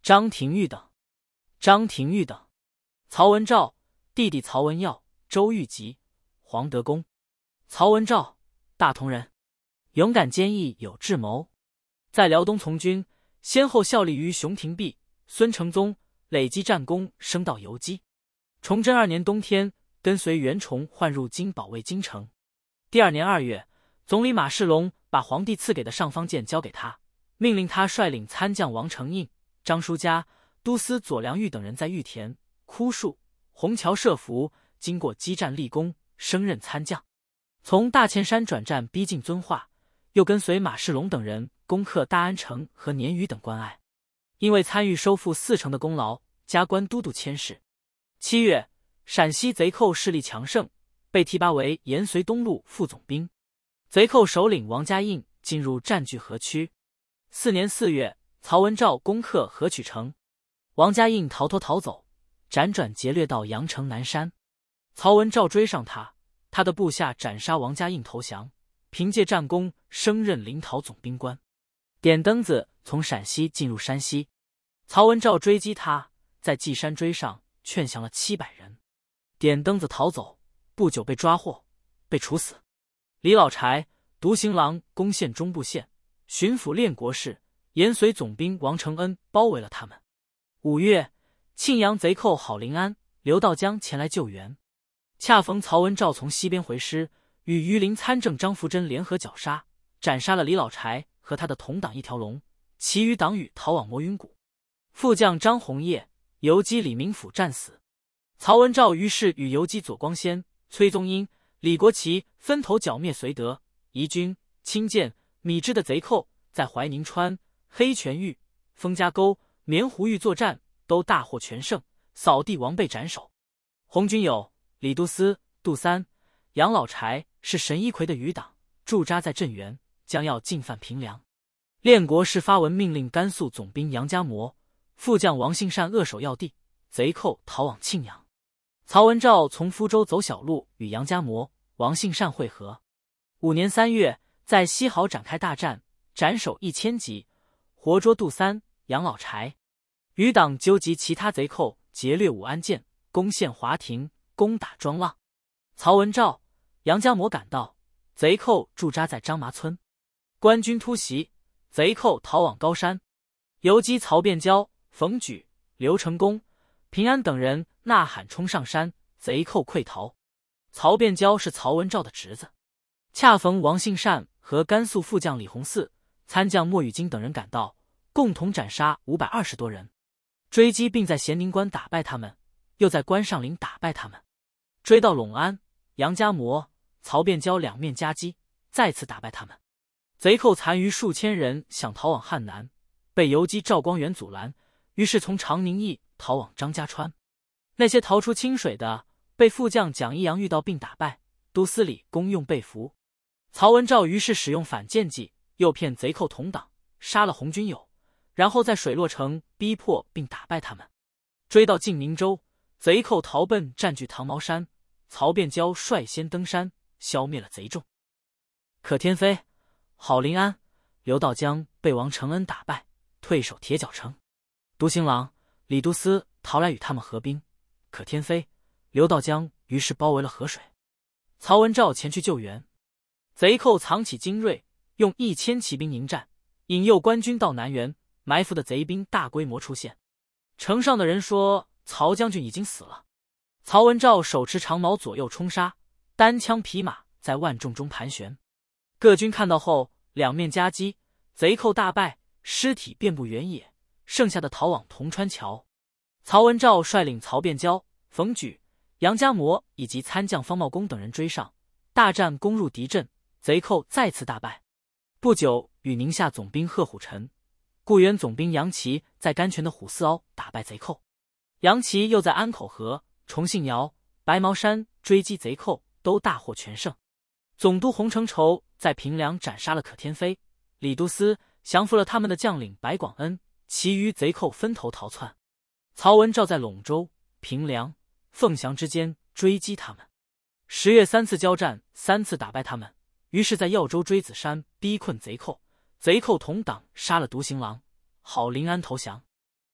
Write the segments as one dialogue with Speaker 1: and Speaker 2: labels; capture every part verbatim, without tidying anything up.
Speaker 1: 张廷玉等。张廷玉等，曹文照弟弟曹文耀、周玉吉、黄德功。曹文照，大同人，勇敢坚毅，有智谋，在辽东从军，先后效力于熊廷弼、孙承宗，累积战功，升到游击。崇祯二年冬天，跟随袁崇换入京保卫京城。第二年二月，总理马世龙把皇帝赐给的尚方剑交给他，命令他率领参将王承应、张书嘉、都司左良玉等人在玉田、枯树、虹桥设伏，经过激战立功，升任参将。从大前山转战逼近遵化，又跟随马世龙等人攻克大安城和年余等关隘。因为参与收复四城的功劳，加官都督佥事。七月，陕西贼寇势力强盛，被提拔为延绥东路副总兵。贼寇首领王家印进入占据河曲。四年四月，曹文照攻克河曲城，王家印逃脱逃走，辗转劫掠到阳城南山。曹文照追上他，他的部下斩杀王家印投降，凭借战功升任临洮总兵官。点灯子从陕西进入山西，曹文照追击他，在稷山追上，劝降了七百人。点灯子逃走，不久被抓获，被处死。李老柴、独行郎攻陷中部县，巡抚练国士、延绥总兵王承恩包围了他们。五月，庆阳贼寇郝林安、刘道江前来救援，恰逢曹文照从西边回师，与榆林参政张福珍联合绞杀，斩杀了李老柴和他的同党一条龙，其余党羽逃往魔云谷。副将张弘业、游击李明甫战死。曹文照于是与游击左光先、崔宗英、李国旗分头剿灭绥德、宜君、清涧、米脂的贼寇，在怀宁川、黑泉峪、封家沟、棉湖峪作战，都大获全胜，扫地王被斩首。红军有李都司、杜三、杨老柴是神一奎的余党，驻扎在镇原，将要进犯平凉。练国士发文命令甘肃总兵杨家模、副将王信善扼守要地，贼寇逃往庆阳。曹文照从福州走小路与杨家模、王信善会合。五年三月，在西濠展开大战，斩首一千级，活捉杜三、杨老柴。余党纠集其他贼寇，劫掠武安县，攻陷华亭，攻打庄浪。曹文照、杨家模赶到，贼寇驻扎在张麻村。官军突袭，贼寇逃往高山。游击曹变蛟、冯举、刘成功、平安等人呐喊冲上山，贼寇溃逃。曹变蛟是曹文照的侄子。恰逢王信善和甘肃副将李洪嗣、参将莫雨金等人赶到，共同斩杀五百二十多人。追击并在咸宁关打败他们，又在关上岭打败他们。追到陇安，杨家模、曹变蛟两面夹击，再次打败他们。贼寇残余数千人想逃往汉南，被游击赵光远阻拦，于是从长宁驿逃往张家川。那些逃出清水的，被副将蒋一阳遇到并打败，都司礼公用被俘。曹文照于是使用反间计，诱骗贼寇同党，杀了红军友，然后在水洛城逼迫并打败他们。追到晋明州，贼寇逃奔占据唐毛山，曹变蛟率先登山，消灭了贼众。可天飞、郝林安、刘道江被王承恩打败，退守铁角城。独行郎、李都司逃来与他们合兵，可天飞、刘道江于是包围了河水。曹文照前去救援，贼寇藏起精锐，用一千骑兵迎战，引诱官军到南原，埋伏的贼兵大规模出现。城上的人说曹将军已经死了。曹文照手持长矛左右冲杀，单枪匹马在万众中盘旋。各军看到后，两面夹击，贼寇大败，尸体遍布原野，剩下的逃往铜川桥。曹文照率领曹变蛟、冯举、杨家模以及参将方茂公等人追上，大战攻入敌阵，贼寇再次大败。不久，与宁夏总兵贺虎臣、固原总兵杨琦在甘泉的虎四凹打败贼寇。杨琦又在安口河、重信窑、白毛山追击贼寇，都大获全胜。总督洪承畴在平凉斩杀了可天飞、李都司，降服了他们的将领白广恩，其余贼寇分头逃窜。曹文照在陇州、平凉、凤翔之间追击他们。十月三次交战，三次打败他们，于是在耀州锥子山逼困贼寇，贼寇同党杀了独行郎，郝林安投降。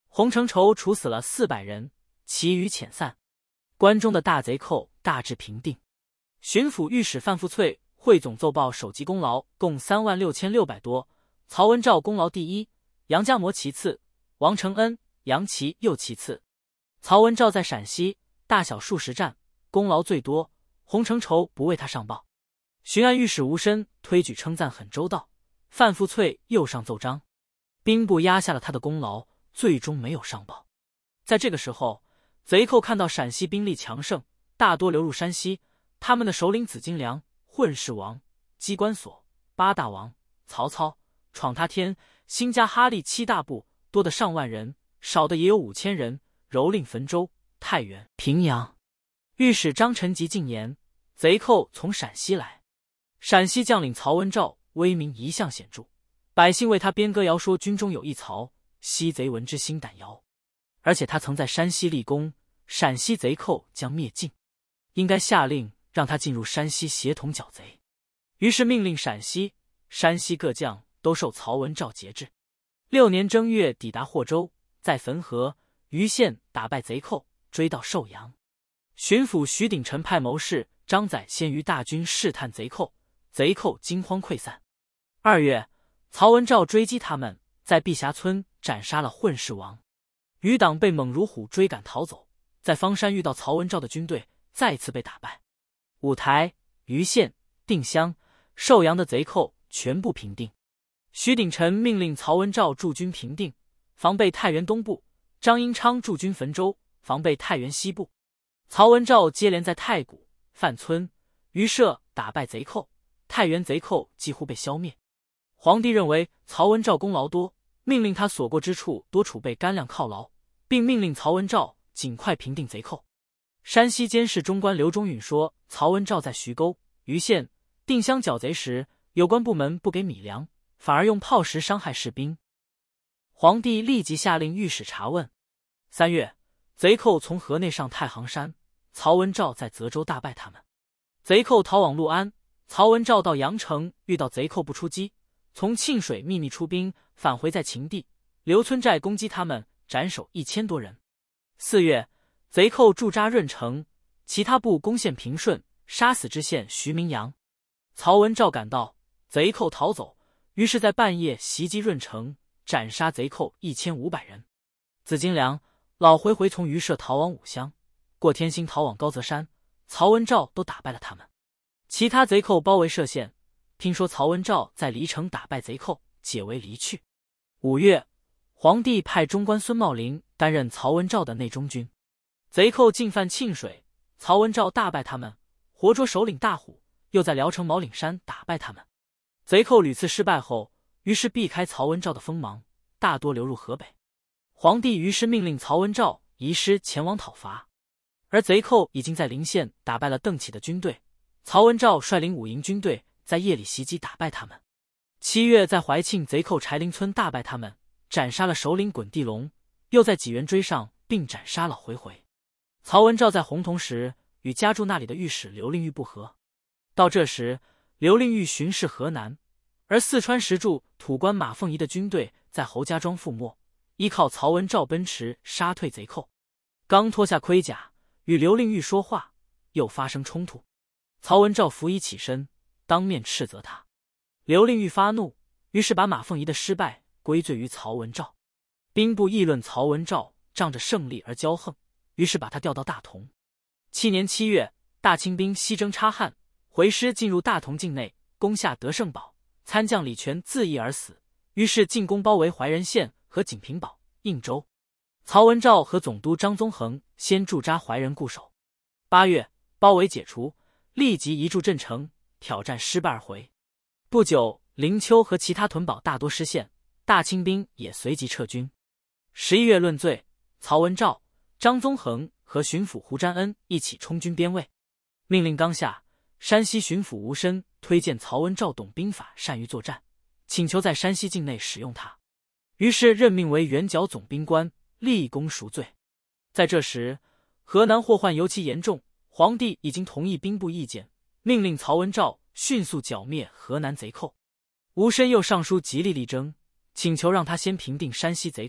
Speaker 1: 洪承畴处死了四百人，其余遣散。关中的大贼寇大致平定。巡抚御史范富粹汇总奏报首级功劳共三万六千六百多，曹文照功劳第一，杨家模其次，王承恩、杨琦又其次。曹文照在陕西大小数十战，功劳最多，洪承畴不为他上报。巡按御史吴申推举称赞很周到，范富粹又上奏章，兵部压下了他的功劳，最终没有上报。在这个时候，贼寇看到陕西兵力强盛，大多流入山西，他们的首领紫金梁、混世王、机关所、八大王、曹操、闯他天、辛加哈利七大部，多的上万人，少的也有五千人，蹂躏汾州、太原、平阳。御史张臣吉进言，贼寇从陕西来，陕西将领曹文照威名一向显著，百姓为他编歌谣说军中有一曹，西贼闻之心胆摇。而且他曾在山西立功，陕西贼寇将灭尽，应该下令让他进入山西协同剿贼。于是命令陕西、山西各将都受曹文照节制。六年正月抵达霍州，在汾河、余县打败贼寇，追到寿阳。巡抚徐鼎臣派谋士张载先于大军试探贼寇，贼寇惊慌溃散。二月，曹文照追击他们，在碧霞村斩杀了混世王。余党被猛如虎追赶逃走，在方山遇到曹文照的军队，再次被打败。五台、余县、定襄、寿阳的贼寇全部平定。徐鼎臣命令曹文照驻军平定，防备太原东部；张英昌驻军汾州，防备太原西部。曹文照接连在太谷、范村、余社打败贼寇，太原贼寇几乎被消灭。皇帝认为曹文照功劳多，命令他所过之处多储备干粮犒劳，并命令曹文照尽快平定贼寇。山西监事中官刘忠允说，曹文照在徐沟、余县、定襄剿贼时，有关部门不给米粮，反而用炮石伤害士兵。皇帝立即下令御史查问。三月，贼寇从河内上太行山，曹文照在泽州大败他们。贼寇逃往六安，曹文照到阳城遇到贼寇不出击，从沁水秘密出兵，返回在秦地刘村寨攻击他们，斩首一千多人。四月，贼寇驻扎润城，其他部攻陷平顺，杀死知县徐明阳。曹文照赶到，贼寇逃走，于是在半夜袭击润城，斩杀贼寇一千五百人。紫金梁、老回回从余社逃往武乡，过天兴逃往高泽山，曹文照都打败了他们。其他贼寇包围歙县，听说曹文照在黎城打败贼寇，解围离去。五月，皇帝派中官孙茂林担任曹文照的内中军。贼寇进犯沁水，曹文照大败他们，活捉首领大虎，又在聊城毛岭山打败他们。贼寇屡次失败后，于是避开曹文照的锋芒，大多流入河北。皇帝于是命令曹文照移师前往讨伐，而贼寇已经在临县打败了邓启的军队，曹文照率领五营军队在夜里袭击打败他们。七月，在怀庆贼寇柴林村大败他们，斩杀了首领滚地龙，又在济源追上并斩杀了回回。曹文照在洪洞时与家住那里的御史刘令玉不和，到这时刘令玉巡视河南，而四川石柱土官马凤仪的军队在侯家庄覆没，依靠曹文照奔驰杀退贼寇。刚脱下盔甲与刘令玉说话，又发生冲突。曹文照扶衣起身，当面斥责他。刘令玉发怒，于是把马凤仪的失败归罪于曹文照。兵部议论曹文照仗着胜利而骄横，于是把他调到大同。七年七月，大清兵西征察汉，回师进入大同境内，攻下德胜堡，参将李全自缢而死，于是进攻包围怀仁县和锦屏堡、应州。曹文照和总督张宗衡先驻扎怀仁固守。八月，包围解除，立即移驻镇城，挑战失败而回。不久，灵丘和其他屯堡大多失陷，大清兵也随即撤军。十一月论罪，曹文照、张宗衡和巡抚胡占恩一起充军边卫。命令刚下，山西巡抚吴申推荐曹文照懂兵法，善于作战，请求在山西境内使用他，于是任命为圆角总兵官，立功赎罪。在这时，河南祸患尤其严重，皇帝已经同意兵部意见，命令曹文照迅速剿灭河南贼寇。吴申又上书极力力争，请求让他先平定山西贼寇，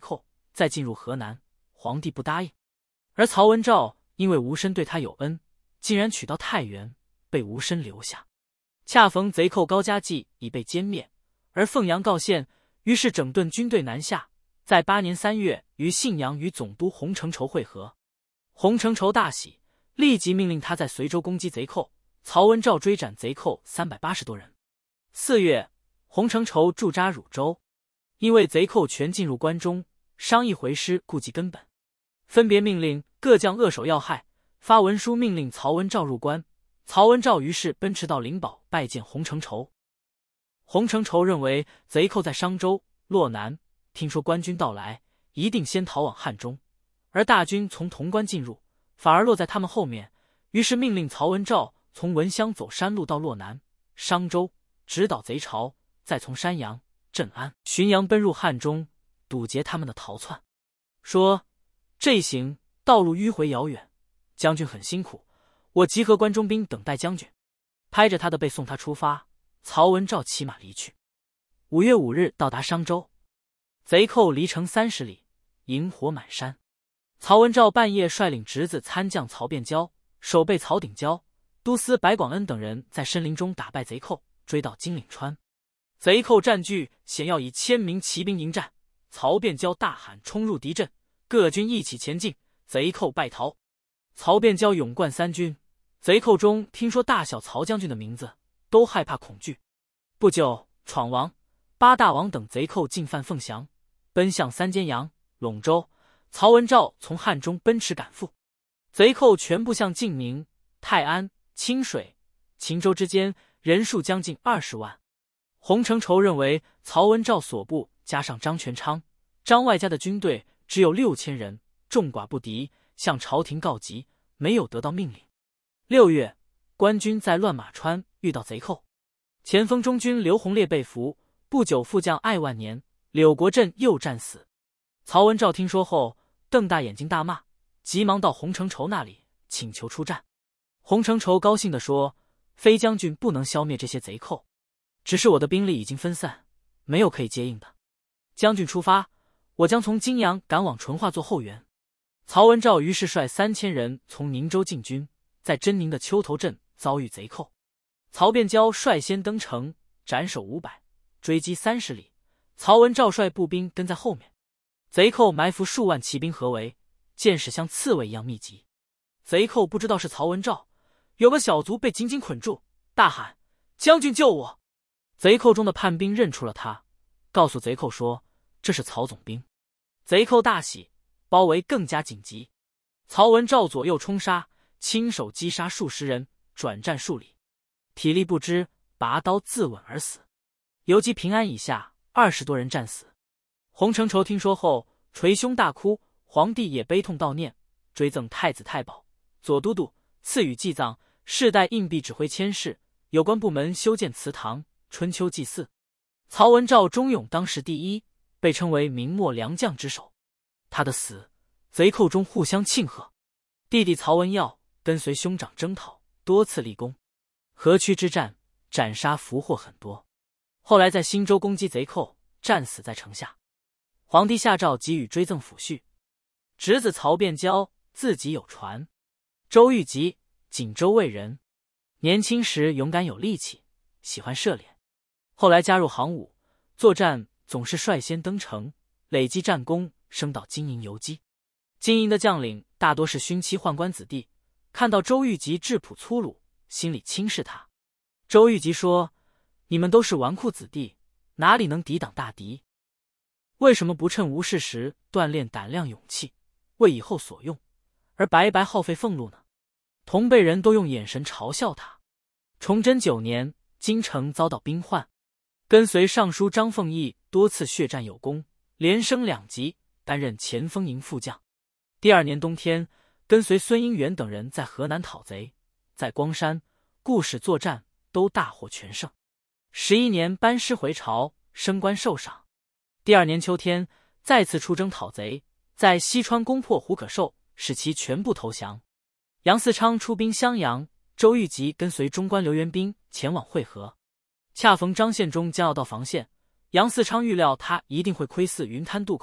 Speaker 1: 再进入河南，皇帝不答应。而曹文照因为吴申对他有恩，竟然取到太原，被吴申留下。恰逢贼寇高家继已被歼灭，而凤阳告县，于是整顿军队南下。在八年三月，于信阳与总督洪承畴会合。洪承畴大喜，立即命令他在随州攻击贼寇。曹文照追斩贼寇三百八十多人。四月，洪承畴驻扎汝州，因为贼寇全进入关中，商议回师，顾及根本，分别命令各将扼守要害，发文书命令曹文照入关。曹文照于是奔驰到灵宝拜见洪承畴。洪承畴认为贼寇在商州、洛南，听说官军到来，一定先逃往汉中，而大军从潼关进入，反而落在他们后面，于是命令曹文照从文乡走山路到洛南、商州，直捣贼巢，再从山阳、镇安、浔阳奔入汉中，堵截他们的逃窜。说这一行道路迂回遥远，将军很辛苦，我集合关中兵等待将军。拍着他的背送他出发。曹文照骑马离去。五月五日到达商州，贼寇离城三十里，营火满山。曹文照半夜率领侄子参将曹变交、守备曹鼎交、都司白广恩等人在深林中打败贼寇，追到金岭川。贼寇占据，险要以千名骑兵迎战。曹变交大喊冲入敌阵，各军一起前进，贼寇败逃。曹变交勇冠三军，贼寇中听说大小曹将军的名字，都害怕恐惧。不久，闯王、八大王等贼寇进犯凤翔，奔向三间阳、陇州。曹文照从汉中奔驰赶赴，贼寇全部向晋宁、泰安、清水、秦州之间，人数将近二十万。洪承畴认为曹文照所部加上张全昌、张外家的军队只有六千人，众寡不敌，向朝廷告急，没有得到命令。六月，官军在乱马川遇到贼寇，前锋中军刘洪烈被俘，不久副将艾万年、柳国振又战死。曹文照听说后，瞪大眼睛大骂，急忙到洪承畴那里请求出战。洪承畴高兴地说：“非将军不能消灭这些贼寇，只是我的兵力已经分散，没有可以接应的。将军出发，我将从金阳赶往淳化做后援。”曹文照于是率三千人从宁州进军，在真宁的丘头镇遭遇贼寇。曹变交率先登城，斩首五百，追击三十里。曹文照率步兵跟在后面。贼寇埋伏数万骑兵合围，箭矢像刺猬一样密集。贼寇不知道是曹文照，有个小卒被紧紧捆住，大喊：“将军救我！”贼寇中的叛兵认出了他，告诉贼寇说这是曹总兵。贼寇大喜，包围更加紧急。曹文照左右冲杀，亲手击杀数十人，转战数里，体力不支，拔刀自刎而死。游击平安以下，二十多人战死。洪承畴听说后，捶胸大哭，皇帝也悲痛悼念，追赠太子太保、左都督，赐予祭葬，世代硬币指挥佥事，有关部门修建祠堂，春秋祭祀。曹文照忠勇当时第一，被称为明末良将之首。他的死，贼寇中互相庆贺。弟弟曹文耀跟随兄长征讨，多次立功。河曲之战，斩杀俘获很多。后来在新州攻击贼寇，战死在城下。皇帝下诏给予追赠抚恤。侄子曹变交自己有传，周玉吉，锦州卫人，年轻时勇敢有力气，喜欢射猎，后来加入行伍，作战总是率先登城，累积战功，升到金营游击。金营的将领大多是勋戚宦官子弟，看到周玉吉质朴粗鲁，心里轻视他。周玉吉说：“你们都是纨绔子弟，哪里能抵挡大敌？为什么不趁无事时锻炼胆量勇气，为以后所用，而白白耗费俸禄呢？”同辈人都用眼神嘲笑他。崇祯九年，京城遭到兵患，跟随尚书张凤义多次血战有功，连升两级，担任前锋营副将。第二年冬天，跟随孙英元等人在河南讨贼，在光山、固始作战，都大获全胜。十一年班师回朝，升官受赏。第二年秋天，再次出征讨贼，在西川攻破胡可寿，使其全部投降。杨嗣昌出兵襄阳，周玉吉跟随中官刘元斌前往会合。恰逢张献忠将要到防县，杨嗣昌预料他一定会窥伺云滩渡口，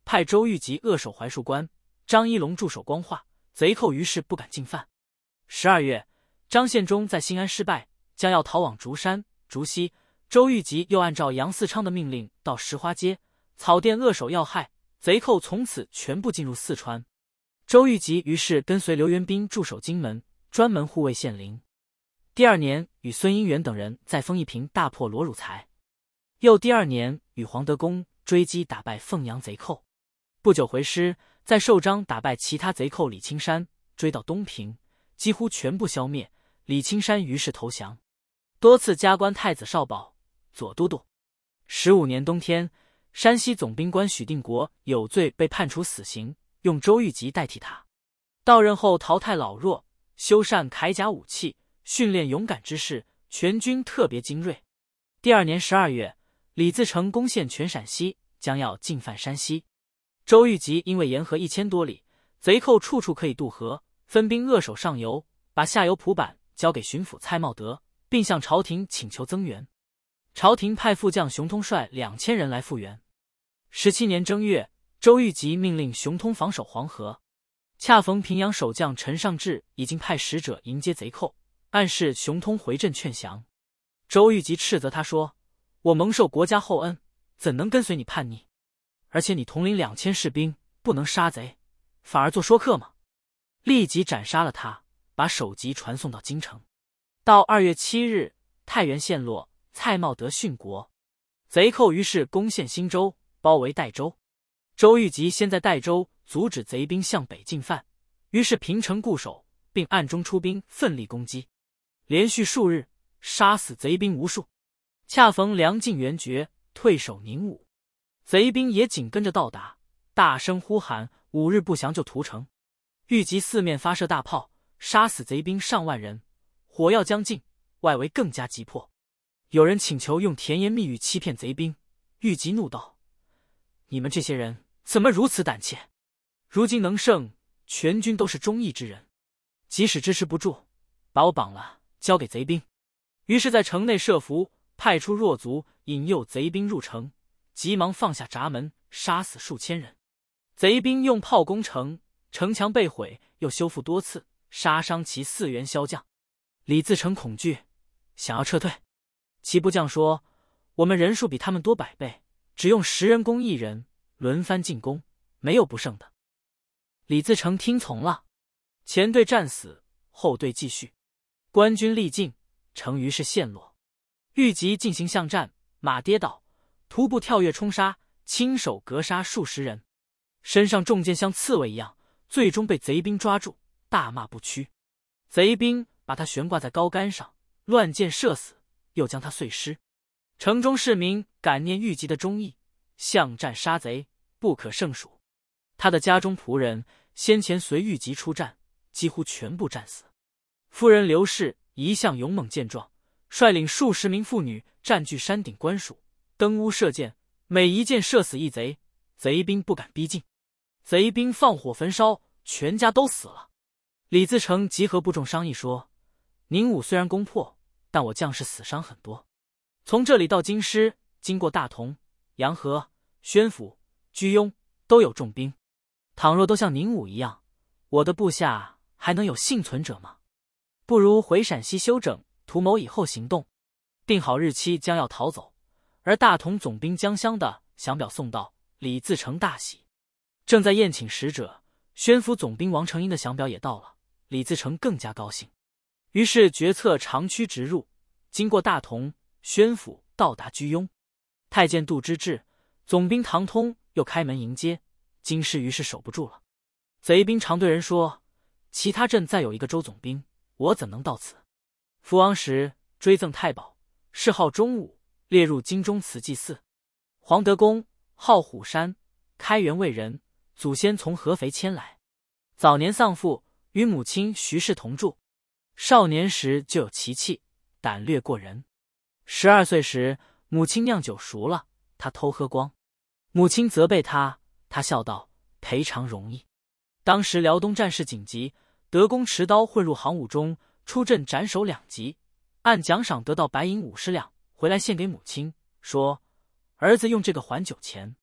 Speaker 1: 派周玉吉扼守槐树关，张一龙驻守光化，贼寇于是不敢进犯。十二月，张献忠在新安失败，将要逃往竹山、竹溪。周玉吉又按照杨嗣昌的命令到石花街、草店扼守要害，贼寇从此全部进入四川。周玉吉于是跟随刘元斌驻守荆门，专门护卫县陵。第二年，与孙英元等人在丰义坪大破罗汝才。又第二年，与黄德功追击打败凤阳贼寇。不久回师，在寿张打败其他贼寇李青山，追到东平，几乎全部消灭。李青山于是投降，多次加官太子少保、左都督。十五年冬天，山西总兵官许定国有罪被判处死刑，用周玉吉代替他。到任后淘汰老弱，修缮铠甲武器，训练勇敢之士，全军特别精锐。第二年十二月，李自成攻陷全陕西，将要进犯山西。周玉吉因为沿河一千多里，贼寇处处可以渡河，分兵扼守上游，把下游蒲坂交给巡抚蔡茂德，并向朝廷请求增援。朝廷派副将熊通率两千人来复援。十七年正月，周玉吉命令熊通防守黄河，恰逢平阳守将陈尚志已经派使者迎接贼寇，暗示熊通回镇劝降。周玉吉斥责他说：“我蒙受国家厚恩，怎能跟随你叛逆？而且你统领两千士兵，不能杀贼，反而做说客吗？”立即斩杀了他，把首级传送到京城。到二月七日，太原陷落，蔡茂德殉国。贼寇于是攻陷新州，包围代州。周玉吉先在代州阻止贼兵向北进犯，于是平城固守，并暗中出兵奋力攻击，连续数日杀死贼兵无数。恰逢梁晋元决，退守宁武，贼兵也紧跟着到达，大声呼喊：“五日不降就屠城！”玉吉四面发射大炮，杀死贼兵上万人。火药将尽，外围更加急迫。有人请求用甜言蜜语欺骗贼兵，玉吉怒道：“你们这些人怎么如此胆怯？如今能胜，全军都是忠义之人，即使支持不住，把我绑了，交给贼兵。”于是在城内设伏，派出弱卒引诱贼兵入城，急忙放下闸门，杀死数千人。贼兵用炮攻城，城墙被毁，又修复多次，杀伤其四员骁将。李自成恐惧，想要撤退。其部将说：“我们人数比他们多百倍，只用十人攻一人，轮番进攻，没有不胜的。”李自成听从了。前队战死，后队继续，官军力尽，城于是陷落。玉吉进行巷战，马跌倒，徒步跳跃冲杀，亲手格杀数十人，身上中箭像刺猬一样，最终被贼兵抓住，大骂不屈。贼兵把他悬挂在高杆上，乱箭射死，又将他碎尸。城中市民感念玉吉的忠义，巷战杀贼不可胜数。他的家中仆人先前随玉吉出战，几乎全部战死。夫人刘氏一向勇猛健壮，率领数十名妇女占据山顶官署，登屋射箭，每一箭射死一贼，贼兵不敢逼近。贼兵放火焚烧，全家都死了。李自成集合部众商议说：“宁武虽然攻破，但我将士死伤很多。从这里到京师，经过大同、洋河、宣府、居庸，都有重兵。倘若都像宁武一样，我的部下还能有幸存者吗？不如回陕西休整，图谋以后行动。”定好日期，将要逃走。而大同总兵江襄的降表送到，李自成大喜，正在宴请使者。宣府总兵王承英的降表也到了，李自成更加高兴，于是决策长驱直入，经过大同、宣府，到达居庸。太监杜之至，总兵唐通又开门迎接，京师于是守不住了。贼兵常对人说：“其他镇再有一个周总兵，我怎能到此？”福王时追赠太保，谥号忠武，列入京中慈济寺。黄德功号虎山，开元卫人，祖先从合肥迁来。早年丧父，与母亲徐氏同住。少年时就有奇气，胆略过人。十二岁时，母亲酿酒熟了，他偷喝光，母亲责备他，他笑道：“赔偿容易。”当时辽东战事紧急，德公持刀混入行伍中，出阵斩首两级，按奖赏得到白银五十两，回来献给母亲，说：“儿子用这个还酒钱。”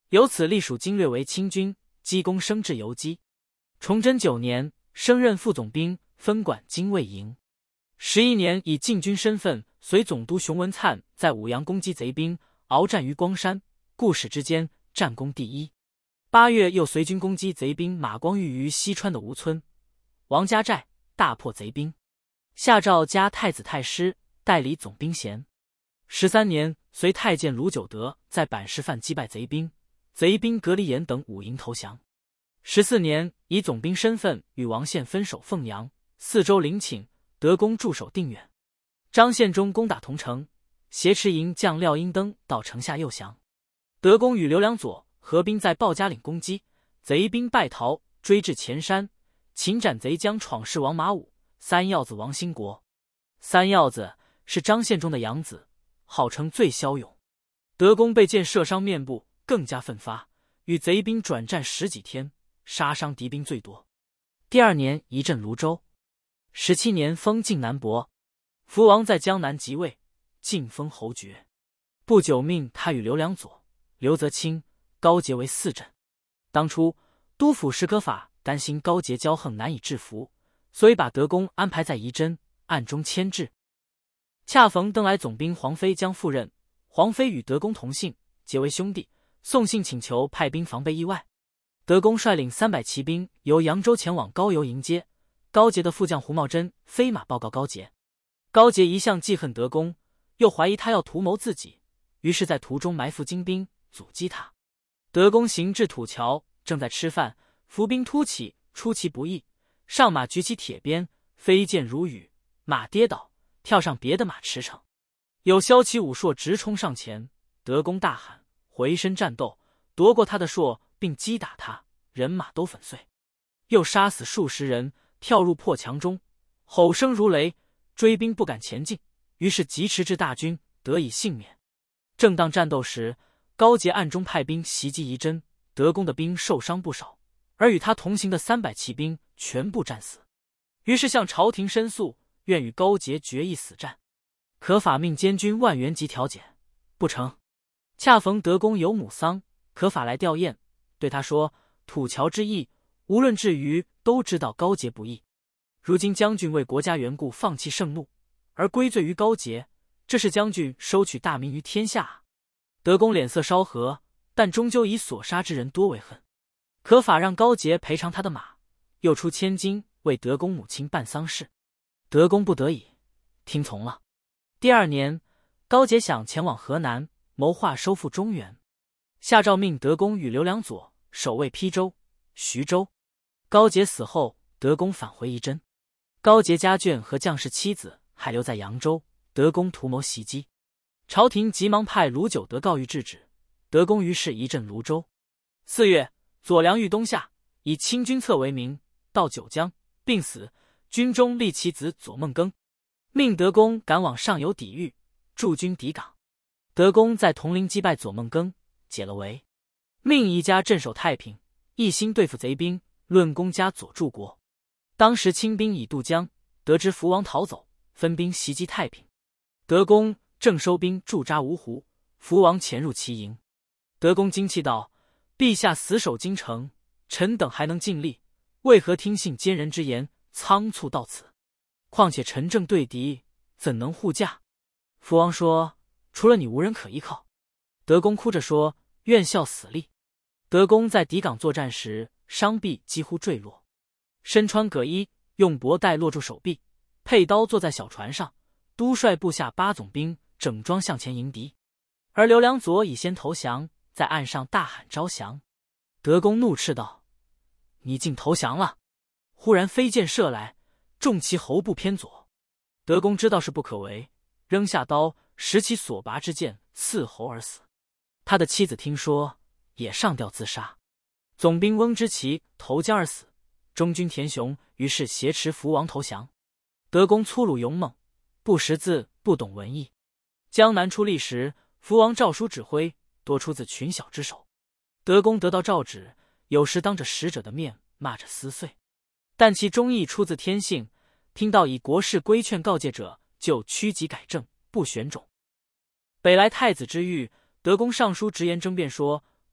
Speaker 1: 由此隶属经略为清军，积功升至游击。崇祯九年，升任副总兵，分管精卫营。十一年，以禁军身份随总督熊文粲在武阳攻击贼兵，鏖战于光山，故使之间战功第一。八月，又随军攻击贼兵马光玉于西川的吴村、王家寨，大破贼兵。下诏加太子太师，代理总兵衔。十三年，随太监卢九德在板石范击败贼兵，贼兵隔离岩等五营投降。十四年，以总兵身份与王宪分守凤阳、四州陵寝，德公驻守定远。张献忠攻打桐城，挟持营将廖英登到城下诱降。德公与刘良佐合兵在鲍家岭攻击，贼兵败逃，追至前山，擒斩贼将闯士王马武、三要子王兴国。三要子是张献忠的养子，号称最骁勇。德公被箭射伤面部，更加奋发，与贼兵转战十几天，杀伤敌兵最多。第二年，移镇泸州。十七年，封晋南伯。福王在江南即位，晋封侯爵。不久，命他与刘良佐、刘泽清、高杰为四镇。当初督抚史可法担心高杰骄横难以制服，所以把德公安排在仪真，暗中牵制。恰逢登莱总兵黄飞将赴任，黄飞与德公同姓，结为兄弟，送信请求派兵防备意外。德公率领三百骑兵由扬州前往高邮迎接。高杰的副将胡茂贞飞马报告高杰。高杰一向记恨德公，又怀疑他要图谋自己，于是在途中埋伏精兵，阻击他。德公行至土桥，正在吃饭，伏兵突起，出其不意，上马举起铁鞭，飞剑如雨，马跌倒，跳上别的马驰骋。有骁骑武硕直冲上前，德公大喊，回身战斗，夺过他的槊，并击打他，人马都粉碎。又杀死数十人，跳入破墙中，吼声如雷，追兵不敢前进，于是疾驰至大军，得以幸免。正当战斗时，高杰暗中派兵袭击仪真，德公的兵受伤不少，而与他同行的三百骑兵全部战死。于是向朝廷申诉，愿与高杰决一死战。可法命监军万元吉调解，不成。恰逢德公有母丧，可法来吊唁，对他说：土桥之役，无论至于都知道高杰不义。如今将军为国家缘故放弃盛怒，而归罪于高杰，这是将军收取大名于天下啊！德公脸色稍和，但终究以所杀之人多为恨。可法让高杰赔偿他的马，又出千金为德公母亲办丧事。德公不得已，听从了。第二年，高杰想前往河南，谋划收复中原，下诏命德公与刘良佐守卫邳州、徐州。高杰死后，德公返回仪真。高杰家眷和将士妻子还留在扬州，德公图谋袭击。朝廷急忙派卢九德告谕制止，德公于是移镇泸州。四月，左良玉东下，以清君侧为名，到九江，病死。军中立其子左孟庚，命德公赶往上游抵御，驻军抵港。德公在铜陵击败左孟庚，解了围，命一家镇守太平，一心对付贼兵，论功加左柱国。当时清兵已渡江，得知福王逃走，分兵袭击太平。德公正收兵驻扎芜湖，福王潜入其营。德公惊泣道：陛下死守京城，臣等还能尽力，为何听信奸人之言，仓促到此？况且臣正对敌，怎能护驾？福王说：除了你无人可依靠。德公哭着说：愿效死力。德公在抵港作战时，伤臂几乎坠落，身穿葛衣，用帛带落住手臂，佩刀坐在小船上，督率部下八总兵整装向前迎敌。而刘良佐已先投降，在岸上大喊招降。德公怒斥道：你竟投降了！忽然飞剑射来，中其喉部偏左。德公知道是不可为，扔下刀，拾起所拔之剑，刺喉而死。他的妻子听说，也上吊自杀。总兵翁之奇投江而死，中军田雄于是挟持福王投降。德公粗鲁勇猛，不识字，不懂文艺。江南出力时，福王诏书指挥多出自群小之手。德公得到诏旨，有时当着使者的面骂着撕碎，但其忠义出自天性，听到以国事规劝告诫者，就趋吉改正，不选种。北来太子之狱，德公上书直言争辩说：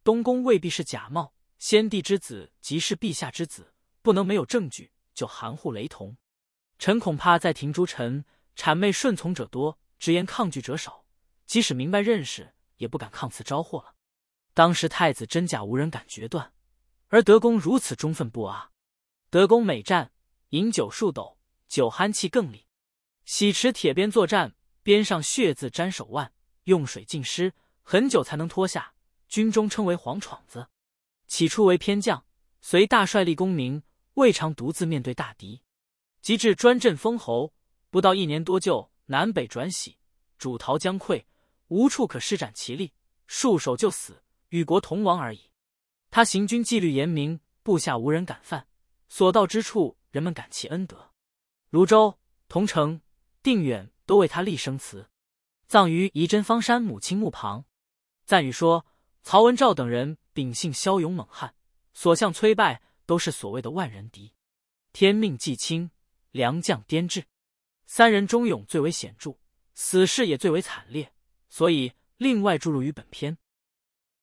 Speaker 1: 东宫未必是假冒，先帝之子即是陛下之子，不能没有证据就含糊雷同。臣恐怕在庭诸臣，谄媚顺从者多，直言抗拒者少，即使明白认识，也不敢抗辞招获了。当时太子真假无人敢决断，而德公如此忠愤不阿。德公每战饮酒数斗，酒酣气更厉，洗持铁鞭作战，鞭上血渍沾手腕，用水浸湿，很久才能脱下。军中称为黄闯子。起初为偏将，随大帅立功名，未尝独自面对大敌。及至专镇封侯，不到一年多就南北转徙，主逃将溃，无处可施展其力，束手就死，与国同亡而已。他行军纪律严明，部下无人敢犯，所到之处人们感其恩德。泸州、桐城、定远都为他立生祠，葬于仪真方山母亲墓旁。赞语说，曹文照等人秉性骁勇猛悍，所向摧败都是所谓的万人敌。天命既轻，良将颠至，三人忠勇最为显著，死事也最为惨烈，所以另外注入于本篇。